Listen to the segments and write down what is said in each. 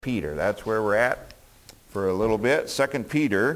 Peter. That's where we're at for a little bit. 2 Peter,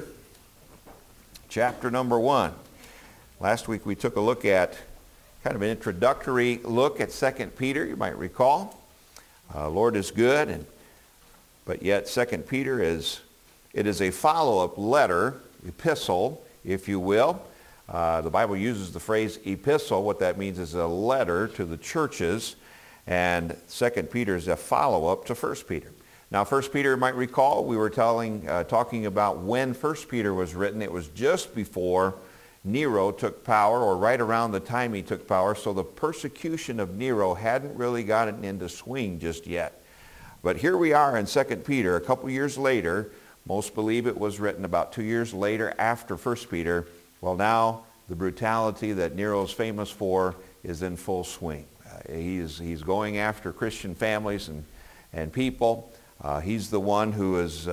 chapter number 1. Last week we took a look at kind of an introductory look at 2 Peter, you might recall. Lord is good, but yet 2 Peter is a follow-up letter, epistle, if you will. The Bible uses the phrase epistle. What that means is a letter to the churches, and 2 Peter is a follow-up to 1 Peter. Now, 1 Peter, you might recall, we were talking about when 1 Peter was written. It was just before Nero took power, or right around the time he took power, so the persecution of Nero hadn't really gotten into swing just yet. But here we are in 2 Peter, a couple years later. Most believe it was written about 2 years later after 1 Peter. Well, now the brutality that Nero's famous for is in full swing. He's going after Christian families and people. He's the one who is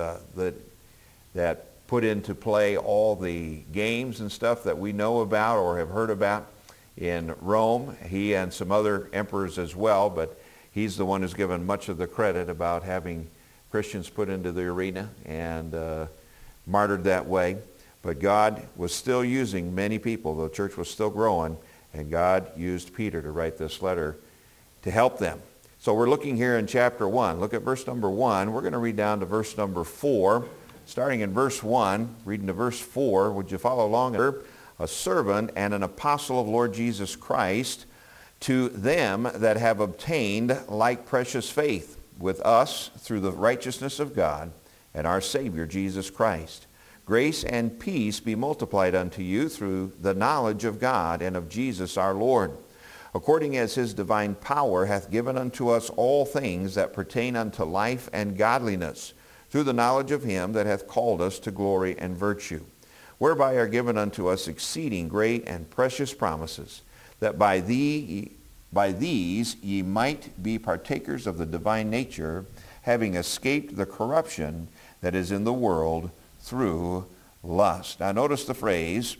that put into play all the games and stuff that we know about or have heard about in Rome. He and some other emperors as well, but he's the one who's given much of the credit about having Christians put into the arena and martyred that way. But God was still using many people. The church was still growing, and God used Peter to write this letter to help them. So we're looking here in chapter 1. Look at verse number 1. We're going to read down to verse number 4. Starting in verse 1, reading to verse 4. Would you follow along? A servant and an apostle of Lord Jesus Christ, to them that have obtained like precious faith with us through the righteousness of God and our Savior Jesus Christ. Grace and peace be multiplied unto you through the knowledge of God and of Jesus our Lord, according as his divine power hath given unto us all things that pertain unto life and godliness, through the knowledge of him that hath called us to glory and virtue, whereby are given unto us exceeding great and precious promises, that by these ye might be partakers of the divine nature, having escaped the corruption that is in the world through lust. Now notice the phrase.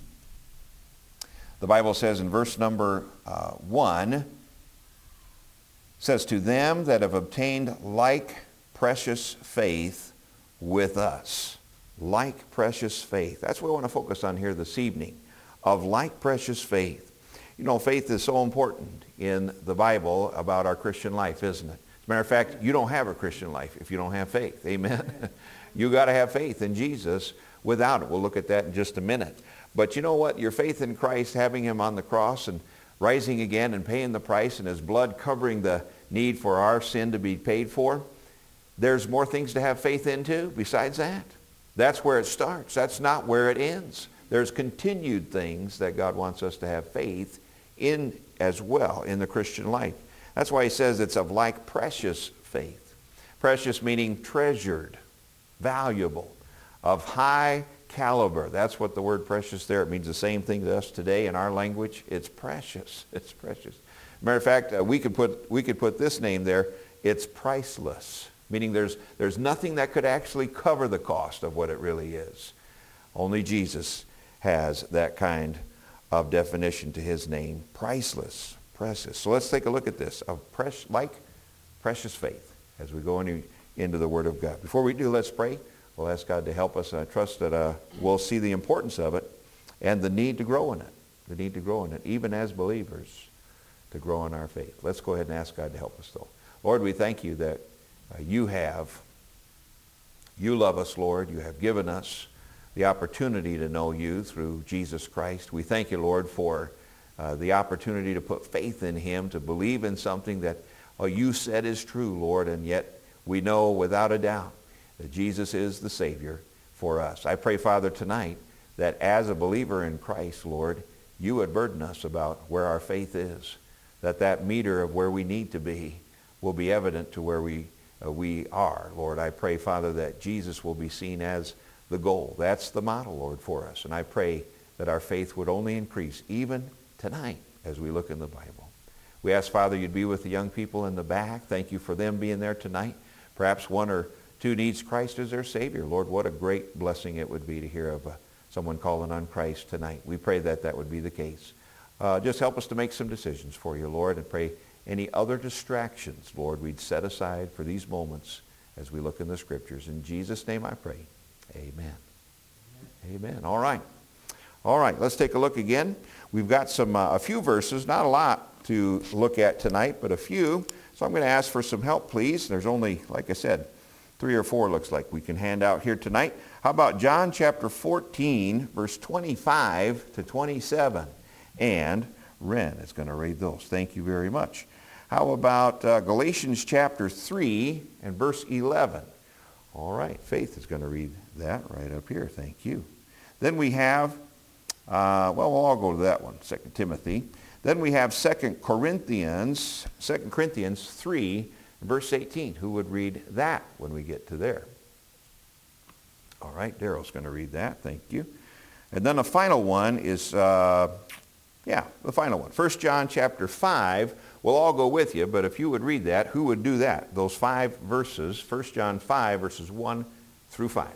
The Bible says in verse number 1, says, to them that have obtained like precious faith with us. Like precious faith. That's what we want to focus on here this evening, of like precious faith. You know, faith is so important in the Bible about our Christian life, isn't it? As a matter of fact, you don't have a Christian life if you don't have faith. Amen? You got to have faith in Jesus. Without it, we'll look at that in just a minute. But you know what? Your faith in Christ, having him on the cross and rising again and paying the price and his blood covering the need for our sin to be paid for, there's more things to have faith into besides that. That's where it starts. That's not where it ends. There's continued things that God wants us to have faith in as well in the Christian life. That's why he says it's of like precious faith. Precious meaning treasured, valuable, of high caliber. That's what the word precious there, it means the same thing to us today in our language. It's precious. It's precious. Matter of fact, we could put this name there. It's priceless, meaning there's nothing that could actually cover the cost of what it really is. Only Jesus has that kind of definition to his name. Priceless, precious. So let's take a look at this, of like precious faith, as we go into the Word of God. Before we do, let's pray. We'll ask God to help us. I trust that we'll see the importance of it and the need to grow in it. The need to grow in it, even as believers, to grow in our faith. Let's go ahead and ask God to help us, though. Lord, we thank you that you love us, Lord. You have given us the opportunity to know you through Jesus Christ. We thank you, Lord, for the opportunity to put faith in him, to believe in something that you said is true, Lord, and yet we know without a doubt that Jesus is the Savior for us. I pray, Father, tonight that as a believer in Christ, Lord, you would burden us about where our faith is, that meter of where we need to be will be evident to where we are. Lord, I pray, Father, that Jesus will be seen as the goal. That's the model, Lord, for us. And I pray that our faith would only increase even tonight as we look in the Bible. We ask, Father, you'd be with the young people in the back. Thank you for them being there tonight. Perhaps one or two needs Christ as their Savior. Lord, what a great blessing it would be to hear of someone calling on Christ tonight. We pray that would be the case. Just help us to make some decisions for you, Lord, and pray any other distractions, Lord, we'd set aside for these moments as we look in the Scriptures. In Jesus' name I pray. Amen. Amen. All right. All right, let's take a look again. We've got a few verses, not a lot to look at tonight, but a few. So I'm going to ask for some help, please. There's only, like I said, 3 or 4 looks like we can hand out here tonight. How about John chapter 14, verse 25 to 27? And Ren is going to read those. Thank you very much. How about Galatians chapter 3 and verse 11? All right, Faith is going to read that right up here. Thank you. Then we have, we'll all go to that one, 2 Timothy. Then we have 2 Corinthians 3, verse 18. Who would read that when we get to there? All right, Daryl's going to read that. Thank you. And then the final one is, the final one. 1 John chapter 5. We'll all go with you, but if you would read that, who would do that? Those 5 verses, 1 John 5, verses 1 through 5.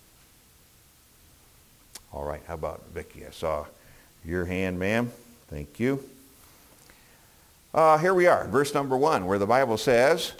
All right, how about Vicki? I saw your hand, ma'am. Thank you. Here we are, verse number 1, where the Bible says,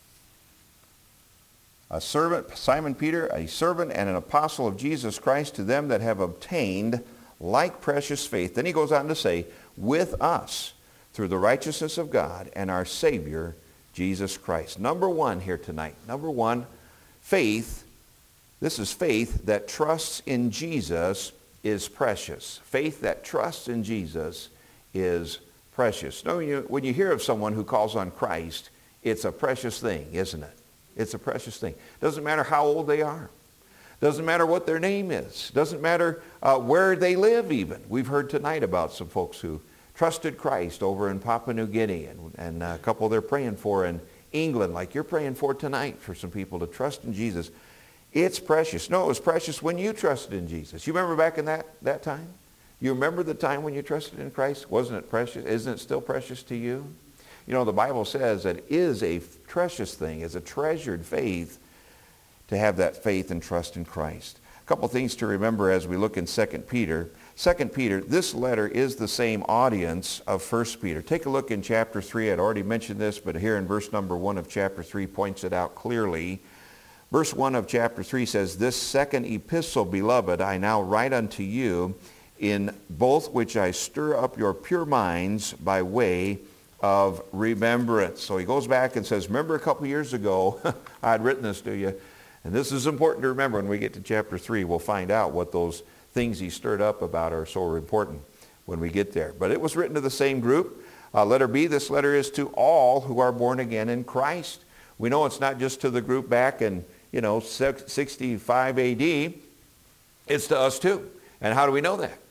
a servant, Simon Peter, a servant and an apostle of Jesus Christ, to them that have obtained like precious faith. Then he goes on to say, with us, through the righteousness of God and our Savior, Jesus Christ. Number 1 here tonight. Number 1, faith. This is faith that trusts in Jesus is precious. Faith that trusts in Jesus is precious. Now, when you hear of someone who calls on Christ, it's a precious thing, isn't it? It's a precious thing. Doesn't matter how old they are. Doesn't matter what their name is. Doesn't matter where they live even. We've heard tonight about some folks who trusted Christ over in Papua New Guinea, and a couple they're praying for in England, like you're praying for tonight, for some people to trust in Jesus. It's precious. No, it was precious when you trusted in Jesus. You remember back in that time? You remember the time when you trusted in Christ? Wasn't it precious? Isn't it still precious to you? You know, the Bible says that it is a precious thing, is a treasured faith, to have that faith and trust in Christ. A couple things to remember as we look in 2 Peter. 2 Peter, this letter is the same audience of 1 Peter. Take a look in chapter 3. I'd already mentioned this, but here in verse number 1 of chapter 3 points it out clearly. Verse 1 of chapter 3 says, this second epistle, beloved, I now write unto you, in both which I stir up your pure minds by way of remembrance. So he goes back and says, remember a couple years ago, I had written this to you. And this is important to remember when we get to chapter 3. We'll find out what those things he stirred up about are so important when we get there. But it was written to the same group. Letter B, this letter is to all who are born again in Christ. We know it's not just to the group back in, 65 AD. It's to us too. And how do we know that?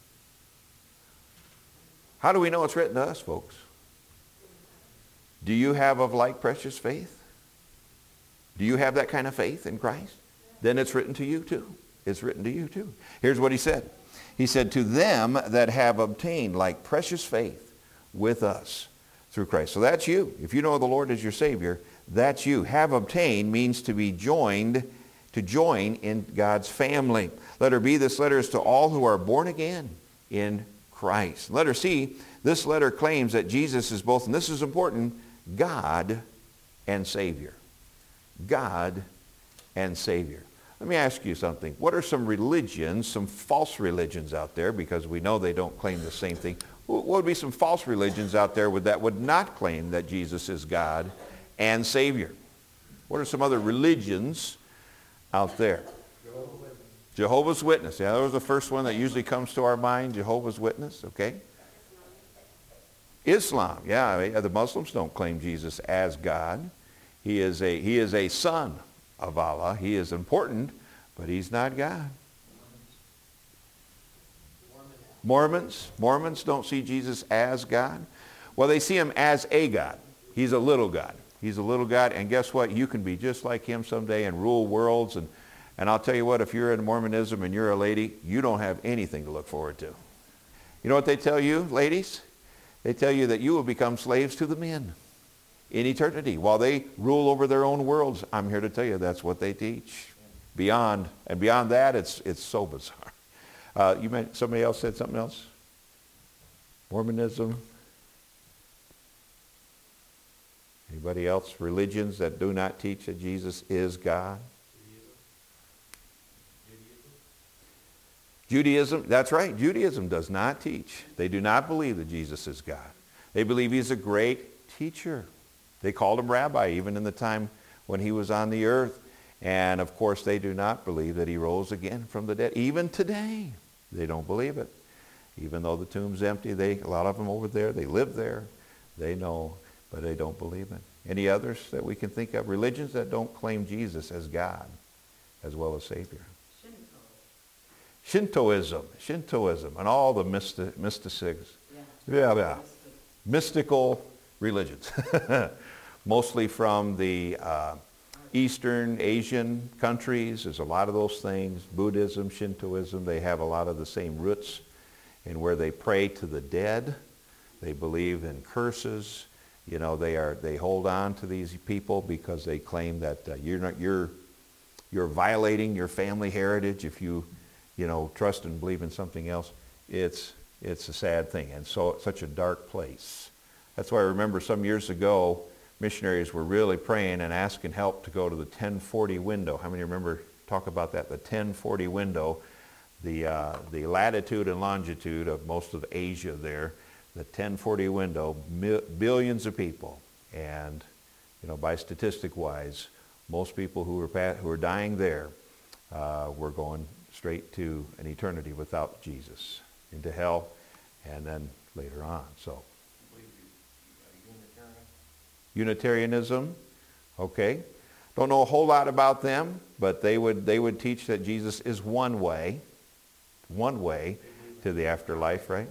How do we know it's written to us, folks? Do you have of like precious faith? Do you have that kind of faith in Christ? Then it's written to you too. It's written to you too. Here's what he said. He said, to them that have obtained like precious faith with us through Christ. So that's you. If you know the Lord as your Savior, that's you. Have obtained means to be joined, to join in God's family. Letter B, this letter is to all who are born again in Christ. Letter C, this letter claims that Jesus is both, and this is important, God and Savior. God and Savior. Let me ask you something. What are some religions, some false religions out there, because we know they don't claim the same thing. What would be some false religions out there that would not claim that Jesus is God and Savior? What are some other religions out there? Jehovah's Witness. Yeah, that was the first one that usually comes to our mind, Jehovah's Witness, okay? Islam. Yeah, the Muslims don't claim Jesus as God. He is a son of Allah. He is important, but he's not God. Mormons don't see Jesus as God. Well, they see him as a God. He's a little God. He's a little God, and guess what? You can be just like him someday and rule worlds. And I'll tell you what, if you're in Mormonism and you're a lady, you don't have anything to look forward to. You know what they tell you, ladies? They tell you that you will become slaves to the men in eternity while they rule over their own worlds. I'm here to tell you that's what they teach. Beyond that, it's so bizarre. Somebody else said something else? Mormonism. Anybody else? Religions that do not teach that Jesus is God? Judaism, that's right. Judaism does not teach. They do not believe that Jesus is God. They believe he's a great teacher. They called him rabbi even in the time when he was on the earth. And of course, they do not believe that he rose again from the dead. Even today, they don't believe it. Even though the tomb's empty, a lot of them over there, they live there. They know, but they don't believe it. Any others that we can think of? Religions that don't claim Jesus as God as well as Savior. Shintoism, and all the mysticism. Yeah. Mystical religions. Mostly from the Eastern Asian countries. There's a lot of those things. Buddhism, Shintoism, they have a lot of the same roots in where they pray to the dead. They believe in curses. You know, they hold on to these people because they claim that you're violating your family heritage if you trust and believe in something else. It's a sad thing, and so such a dark place. That's why I remember some years ago, missionaries were really praying and asking help to go to the 1040 window. How many remember talk about that? The 1040 window, the latitude and longitude of most of Asia there, the 1040 window, billions of people, and by statistic wise, most people who were dying there were going straight to an eternity without Jesus, into hell, and then later on. So, Unitarianism, okay. Don't know a whole lot about them, but they would teach that Jesus is one way to the afterlife, right?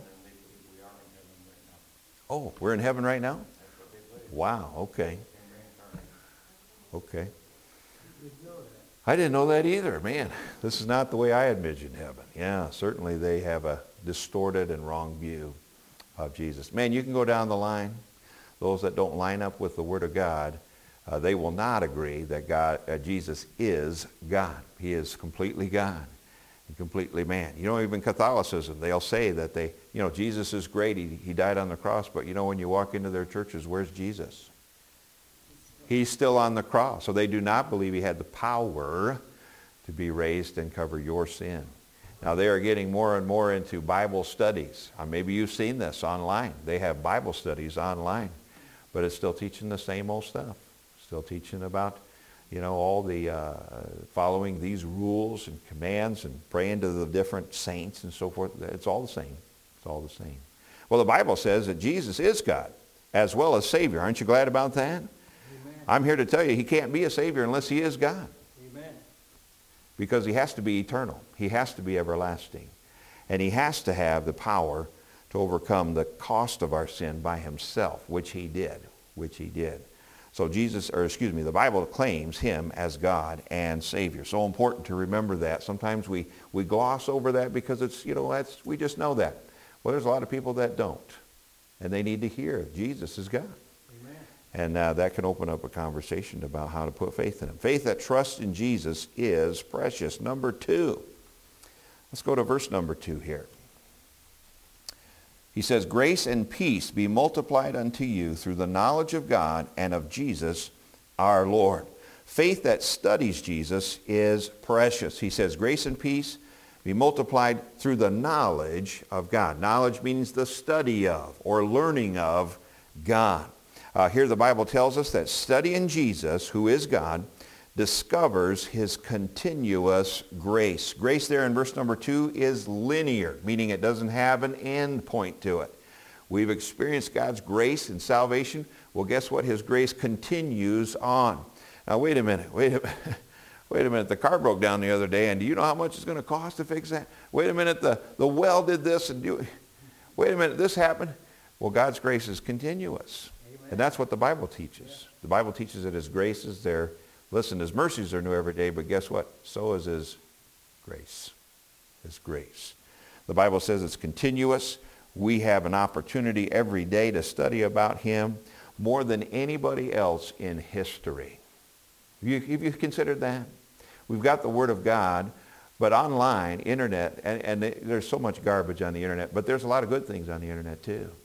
Oh, we're in heaven right now? Wow, okay. Okay. I didn't know that either. Man, this is not the way I envisioned heaven. Yeah, certainly they have a distorted and wrong view of Jesus. Man, you can go down the line. Those that don't line up with the Word of God, they will not agree that Jesus is God. He is completely God and completely man. Even Catholicism, they'll say that Jesus is great. He died on the cross. But when you walk into their churches, where's Jesus? He's still on the cross. So they do not believe he had the power to be raised and cover your sin. Now they are getting more and more into Bible studies. Maybe you've seen this online. They have Bible studies online. But it's still teaching the same old stuff. Still teaching about, all the following these rules and commands and praying to the different saints and so forth. It's all the same. It's all the same. Well, the Bible says that Jesus is God as well as Savior. Aren't you glad about that? Amen. I'm here to tell you he can't be a Savior unless he is God. Amen. Because he has to be eternal. He has to be everlasting. And he has to have the power to overcome the cost of our sin by himself, which he did. So the Bible claims him as God and Savior. So important to remember that. Sometimes we gloss over that because we just know that. Well, there's a lot of people that don't. And they need to hear Jesus is God. Amen. And that can open up a conversation about how to put faith in him. Faith that trusts in Jesus is precious. Number 2. Let's go to verse number 2 here. He says, grace and peace be multiplied unto you through the knowledge of God and of Jesus our Lord. Faith that studies Jesus is precious. He says, grace and peace be multiplied through the knowledge of God. Knowledge means the study of or learning of God. Here the Bible tells us that studying Jesus, who is God, discovers his continuous grace. Grace there in verse number 2 is linear, meaning it doesn't have an end point to it. We've experienced God's grace in salvation. Well, guess what? His grace continues on. Now, wait a minute. The car broke down the other day, and do you know how much it's going to cost to fix that? Wait a minute, the well did this, wait a minute, this happened. Well, God's grace is continuous. Amen. And that's what the Bible teaches. Yeah. The Bible teaches that his grace is there. Listen, his mercies are new every day, but guess what? So is his grace. His grace. The Bible says it's continuous. We have an opportunity every day to study about him more than anybody else in history. Have you considered that? We've got the Word of God, but online, internet, and there's so much garbage on the internet, but there's a lot of good things on the internet too.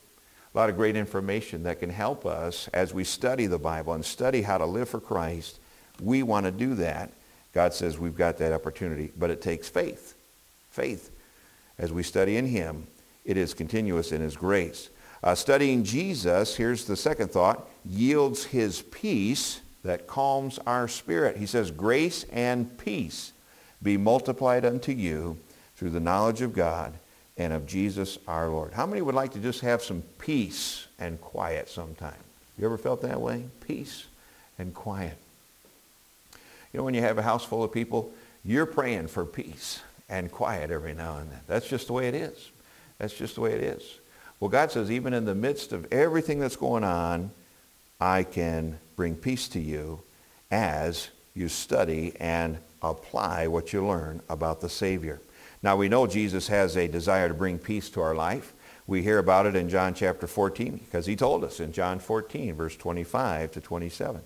A lot of great information that can help us as we study the Bible and study how to live for Christ. We want to do that. God says we've got that opportunity, but it takes faith. Faith. As we study in him, it is continuous in his grace. Studying Jesus, here's the second thought, yields his peace that calms our spirit. He says, grace and peace be multiplied unto you through the knowledge of God and of Jesus our Lord. How many would like to just have some peace and quiet sometime? You ever felt that way? Peace and quiet. You know, when you have a house full of people, you're praying for peace and quiet every now and then. That's just the way it is. That's just the way it is. Well, God says, even in the midst of everything that's going on, I can bring peace to you as you study and apply what you learn about the Savior. Now, we know Jesus has a desire to bring peace to our life. We hear about it in John chapter 14 because he told us in John 14, verse 25 to 27.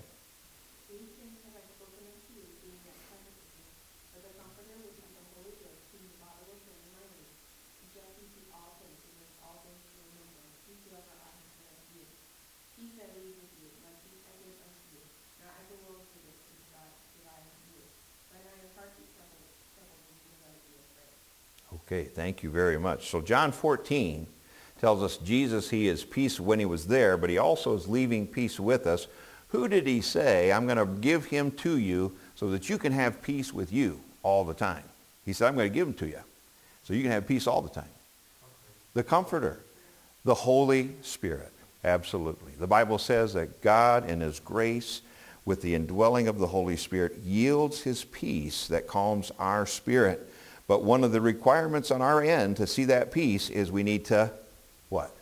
Okay, thank you very much. So John 14 tells us Jesus, he is peace when he was there, but he also is leaving peace with us. Who did he say, I'm going to give him to you so that you can have peace with you all the time? He said, I'm going to give him to you so you can have peace all the time. The Comforter, the Holy Spirit, absolutely. The Bible says that God in his grace, with the indwelling of the Holy Spirit, yields his peace that calms our spirit. But one of the requirements on our end to see that peace is we need to, what?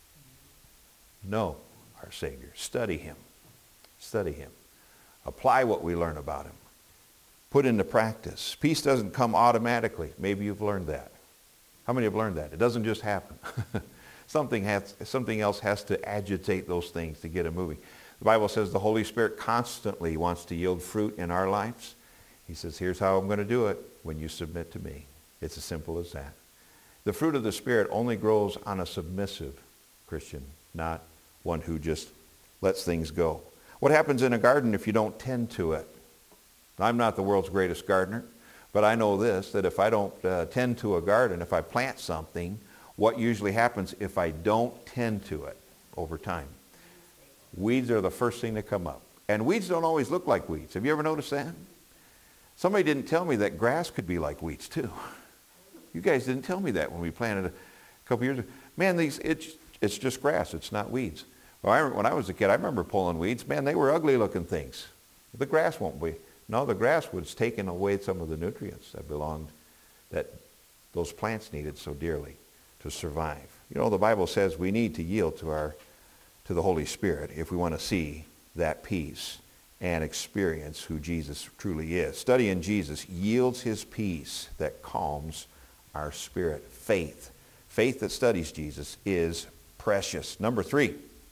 Know our Savior. Study him. Study him. Apply what we learn about him. Put into practice. Peace doesn't come automatically. Maybe you've learned that. How many have learned that? It doesn't just happen. Something else has to agitate those things to get it moving. The Bible says the Holy Spirit constantly wants to yield fruit in our lives. He says, here's how I'm going to do it when you submit to me. It's as simple as that. The fruit of the Spirit only grows on a submissive Christian, not one who just lets things go. What happens in a garden if you don't tend to it? I'm not the world's greatest gardener, but I know this, that if I don't tend to a garden, if I plant something, what usually happens if I don't tend to it over time? Weeds are the first thing to come up. And weeds don't always look like weeds. Have you ever noticed that? Somebody didn't tell me that grass could be like weeds too. You guys didn't tell me that when we planted a couple years ago. Man, it's just grass. It's not weeds. Well, when I was a kid, I remember pulling weeds. Man, they were ugly looking things. The grass won't be. No, the grass was taking away some of the nutrients that those plants needed so dearly to survive. You know, the Bible says we need to yield to the Holy Spirit if we want to see that peace and experience who Jesus truly is. Studying Jesus yields his peace that calms our spirit. Faith. Faith that studies Jesus is precious. Number 3.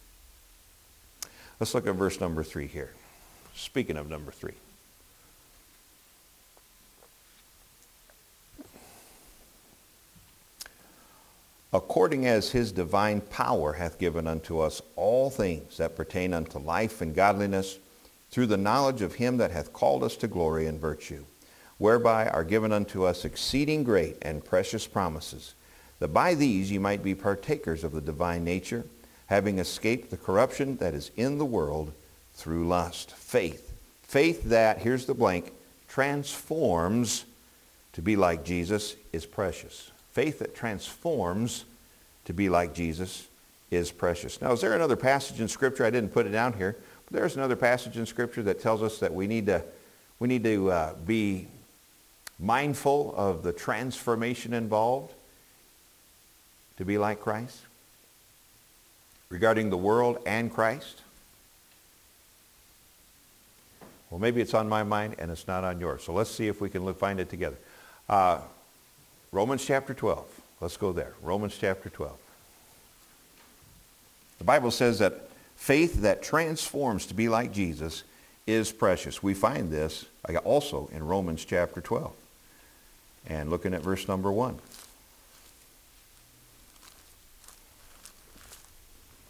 Let's look at verse number 3 here. Speaking of number 3. According as his divine power hath given unto us all things that pertain unto life and godliness, through the knowledge of him that hath called us to glory and virtue, whereby are given unto us exceeding great and precious promises, that by these ye might be partakers of the divine nature, having escaped the corruption that is in the world through lust. Faith. Faith that, here's the blank, transforms to be like Jesus is precious. Faith that transforms to be like Jesus is precious. Now, is there another passage in Scripture? I didn't put it down here. But there's another passage in Scripture that tells us that we need to be mindful of the transformation involved to be like Christ regarding the world and Christ. Well, maybe it's on my mind and it's not on yours. So let's see if we can find it together. Romans chapter 12. Let's go there. Romans chapter 12. The Bible says that faith that transforms to be like Jesus is precious. We find this also in Romans chapter 12. And looking at verse number 1.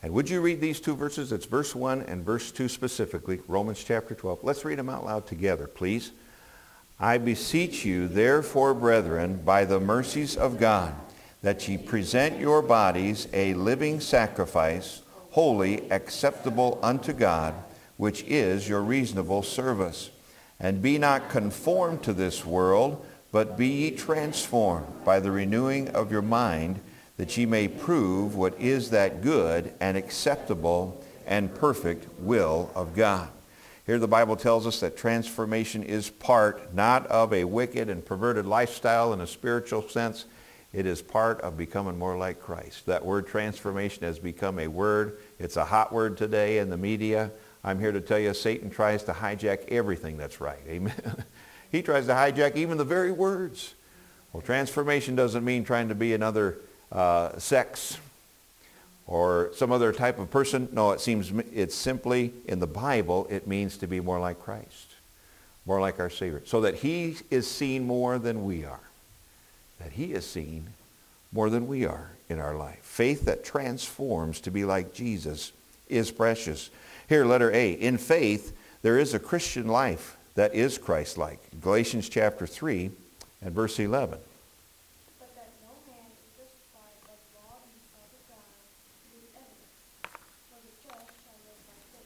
And would you read these two verses? It's verse 1 and verse 2 specifically, Romans chapter 12. Let's read them out loud together, please. I beseech you, therefore, brethren, by the mercies of God, that ye present your bodies a living sacrifice, holy, acceptable unto God, which is your reasonable service. And be not conformed to this world, but be ye transformed by the renewing of your mind, that ye may prove what is that good and acceptable and perfect will of God. Here the Bible tells us that transformation is part not of a wicked and perverted lifestyle in a spiritual sense. It is part of becoming more like Christ. That word transformation has become a word. It's a hot word today in the media. I'm here to tell you, Satan tries to hijack everything that's right. Amen. He tries to hijack even the very words. Well, transformation doesn't mean trying to be another sex or some other type of person. No, it's simply, in the Bible, it means to be more like Christ, more like our Savior, so that he is seen more than we are. That he is seen more than we are in our life. Faith that transforms to be like Jesus is precious. Here, letter A. In faith, there is a Christian life that is Christ-like. Galatians chapter 3 and verse 11. But that no man is justified by the law in the sight of God is evident, for the just shall live by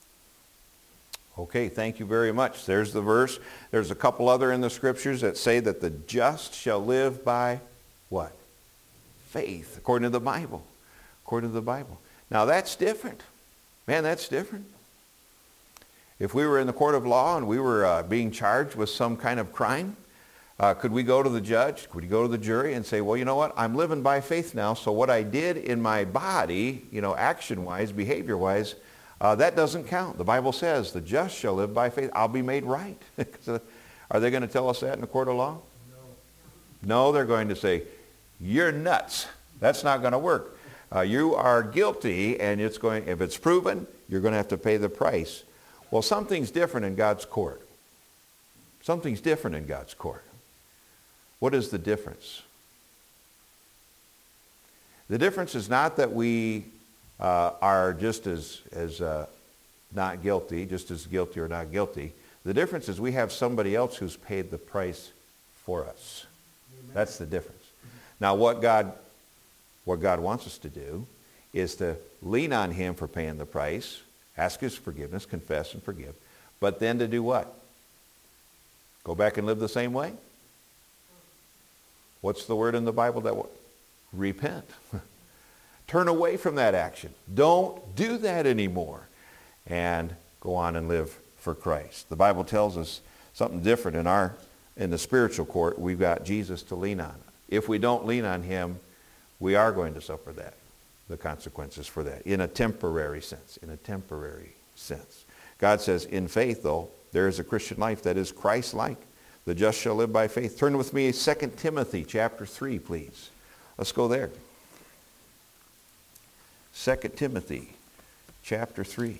faith. Okay, thank you very much. There's the verse. There's a couple other in the scriptures that say that the just shall live by what? Faith, according to the Bible. According to the Bible. Now that's different. Man, that's different. If we were in the court of law and we were being charged with some kind of crime, could we go to the judge? Could we go to the jury and say, well, you know what? I'm living by faith now, so what I did in my body, action-wise, behavior-wise, that doesn't count. The Bible says, the just shall live by faith. I'll be made right. Are they going to tell us that in the court of law? No, they're going to say, you're nuts. That's not going to work. You are guilty, and if it's proven, you're going to have to pay the price. Well, something's different in God's court. Something's different in God's court. What is the difference? The difference is not that we are just as not guilty, just as guilty or not guilty. The difference is we have somebody else who's paid the price for us. Amen. That's the difference. Now, what God wants us to do is to lean on him for paying the price, ask his forgiveness, confess and forgive, but then to do what? Go back and live the same way? What's the word in the Bible that repent? Turn away from that action. Don't do that anymore. And go on and live for Christ. The Bible tells us something different in the spiritual court. We've got Jesus to lean on. If we don't lean on him, we are going to suffer the consequences for that, in a temporary sense, God says, in faith, though, there is a Christian life that is Christ-like. The just shall live by faith. Turn with me to 2 Timothy chapter 3, please. Let's go there. 2 Timothy chapter 3.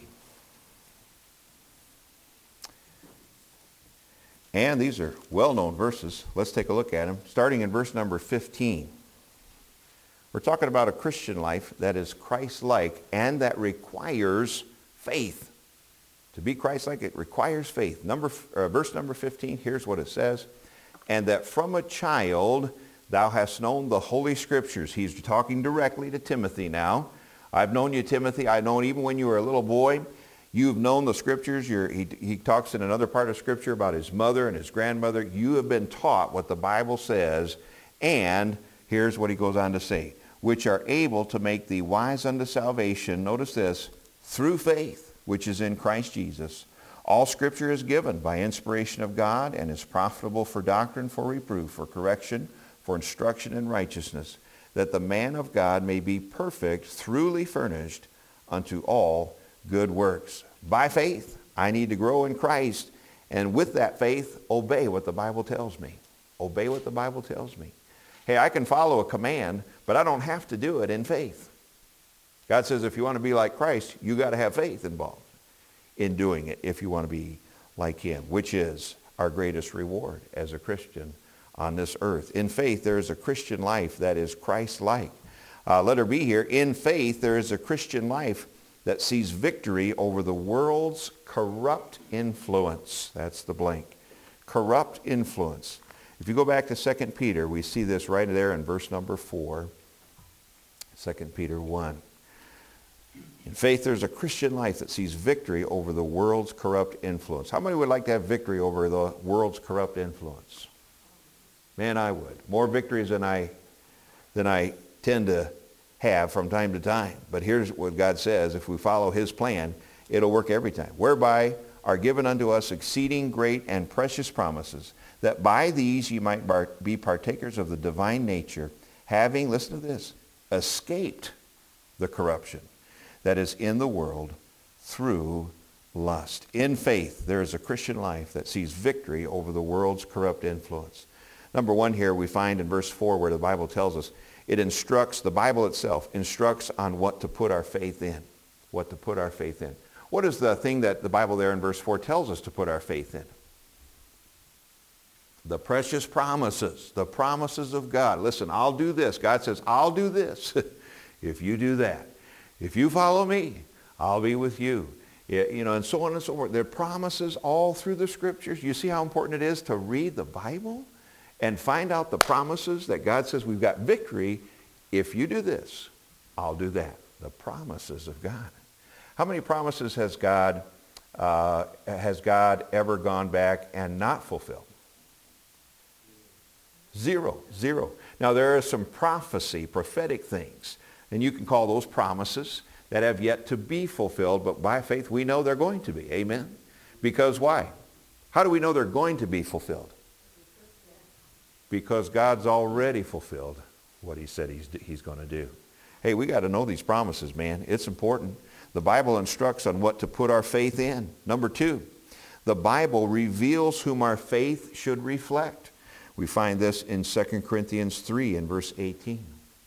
And these are well-known verses. Let's take a look at them. Starting in verse number 15. We're talking about a Christian life that is Christ-like and that requires faith. To be Christ-like, it requires faith. Verse number 15, here's what it says. And that from a child thou hast known the Holy Scriptures. He's talking directly to Timothy now. I've known you, Timothy. I've known even when you were a little boy. You've known the Scriptures. He talks in another part of Scripture about his mother and his grandmother. You have been taught what the Bible says. And here's what he goes on to say. Which are able to make thee wise unto salvation, notice this, through faith, which is in Christ Jesus. All Scripture is given by inspiration of God and is profitable for doctrine, for reproof, for correction, for instruction in righteousness, that the man of God may be perfect, thoroughly furnished unto all good works. By faith, I need to grow in Christ, and with that faith, obey what the Bible tells me. Obey what the Bible tells me. Hey, I can follow a command, but I don't have to do it in faith. God says if you want to be like Christ, you got to have faith involved in doing it if you want to be like him, which is our greatest reward as a Christian on this earth. In faith, there is a Christian life that is Christ-like. Letter B here, in faith there is a Christian life that sees victory over the world's corrupt influence. That's the blank. Corrupt influence. If you go back to 2 Peter, we see this right there in verse number 4. 2 Peter 1. In faith, there's a Christian life that sees victory over the world's corrupt influence. How many would like to have victory over the world's corrupt influence? Man, I would. More victories than I tend to have from time to time. But here's what God says. If we follow his plan, it'll work every time. Whereby are given unto us exceeding great and precious promises, that by these ye might be partakers of the divine nature, having, listen to this, escaped the corruption that is in the world through lust. In faith, there is a Christian life that sees victory over the world's corrupt influence. Number one here we find in verse 4 where the Bible tells us, the Bible itself instructs on what to put our faith in. What to put our faith in. What is the thing that the Bible there in verse 4 tells us to put our faith in? The precious promises. The promises of God. Listen, I'll do this. God says, I'll do this if you do that. If you follow me, I'll be with you. And so on and so forth. There are promises all through the Scriptures. You see how important it is to read the Bible and find out the promises that God says we've got victory. If you do this, I'll do that. The promises of God. How many promises has God ever gone back and not fulfilled? Zero. Now there are some prophetic things, and you can call those promises that have yet to be fulfilled, but by faith we know they're going to be. Amen? Because why? How do we know they're going to be fulfilled? Because God's already fulfilled what he said he's going to do. Hey, we got to know these promises, man. It's important. The Bible instructs on what to put our faith in. Number 2, the Bible reveals whom our faith should reflect. We find this in 2 Corinthians 3 and verse 18.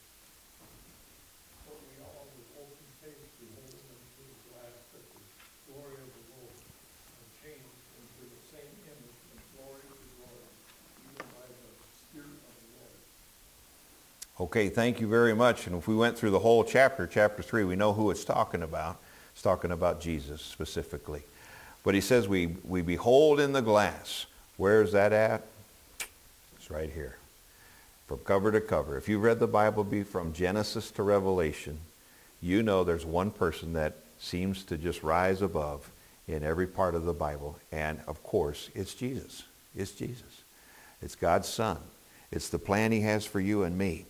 Okay, thank you very much. And if we went through the whole chapter 3, we know who it's talking about. It's talking about Jesus specifically. But he says we behold in the glass. Where is that at? It's right here. From cover to cover. If you've read the Bible from Genesis to Revelation, you know there's one person that seems to just rise above in every part of the Bible. And of course, it's Jesus. It's Jesus. It's God's Son. It's the plan he has for you and me.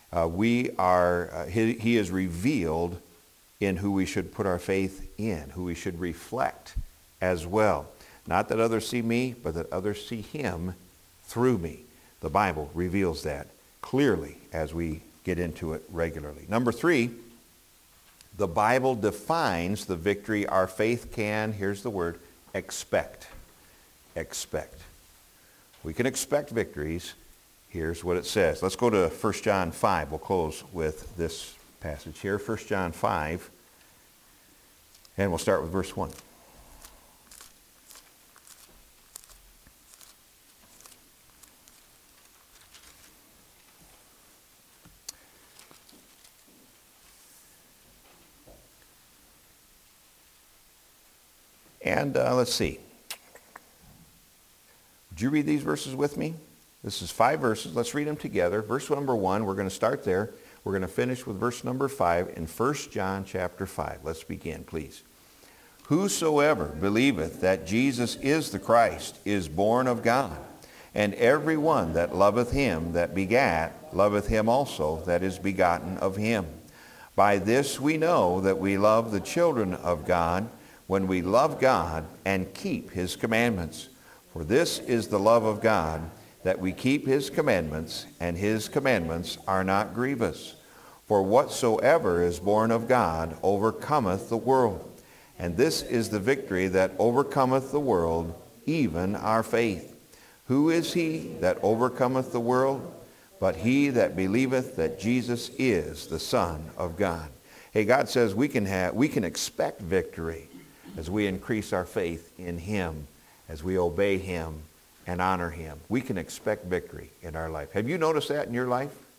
He is revealed in who we should put our faith in, who we should reflect as well. Not that others see me, but that others see him through me. The Bible reveals that clearly as we get into it regularly. Number 3, the Bible defines the victory our faith can, here's the word, expect. Expect. We can expect victories. Here's what it says. Let's go to 1 John 5. We'll close with this passage here. 1 John 5. And we'll start with verse 1. And let's see. Would you read these verses with me? This is 5 verses. Let's read them together. Verse number 1, we're going to start there. We're going to finish with verse number 5 in 1 John chapter 5. Let's begin, please. Whosoever believeth that Jesus is the Christ is born of God. And every one that loveth him that begat, loveth him also that is begotten of him. By this we know that we love the children of God, when we love God and keep his commandments. For this is the love of God, that we keep his commandments, and his commandments are not grievous. For whatsoever is born of God overcometh the world. And this is the victory that overcometh the world, even our faith. Who is he that overcometh the world? But he that believeth that Jesus is the Son of God. Hey, God says we can expect victory as we increase our faith in him, as we obey him and honor him. We can expect victory in our life. Have you noticed that in your life?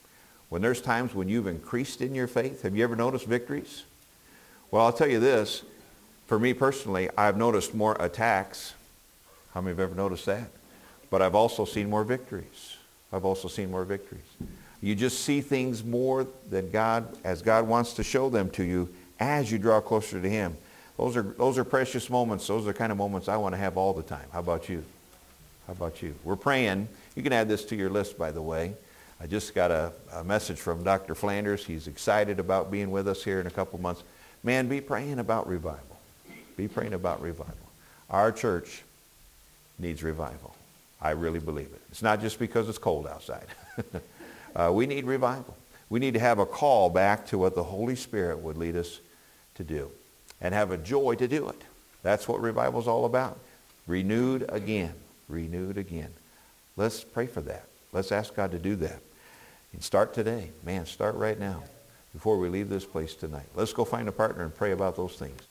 When there's times when you've increased in your faith, have you ever noticed victories? Well, I'll tell you this. For me personally, I've noticed more attacks. How many have ever noticed that? But I've also seen more victories. I've also seen more victories. You just see things more than God, as God wants to show them to you as you draw closer to Him. Those are precious moments. Those are the kind of moments I want to have all the time. How about you? How about you? We're praying. You can add this to your list, by the way. I just got a message from Dr. Flanders. He's excited about being with us here in a couple months. Man, be praying about revival. Be praying about revival. Our church needs revival. I really believe it. It's not just because it's cold outside. We need revival. We need to have a call back to what the Holy Spirit would lead us to do and have a joy to do it. That's what revival is all about. Renewed again. Renewed again. Let's pray for that. Let's ask God to do that. And start today. Man, start right now before we leave this place tonight. Let's go find a partner and pray about those things.